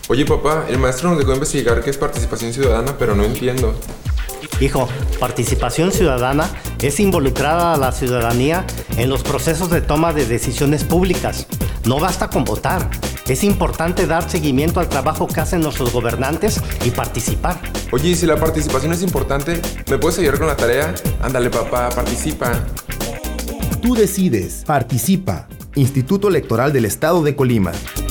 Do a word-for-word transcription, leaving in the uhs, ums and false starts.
Oye, papá, el maestro nos dejó investigar qué es participación ciudadana, pero no entiendo. Hijo, participación ciudadana es involucrar a la ciudadanía en los procesos de toma de decisiones públicas. No basta con votar. Es importante dar seguimiento al trabajo que hacen nuestros gobernantes y participar. Oye, ¿y si la participación es importante, me puedes ayudar con la tarea? Ándale, papá, participa. Tú decides. Participa. Instituto Electoral del Estado de Colima.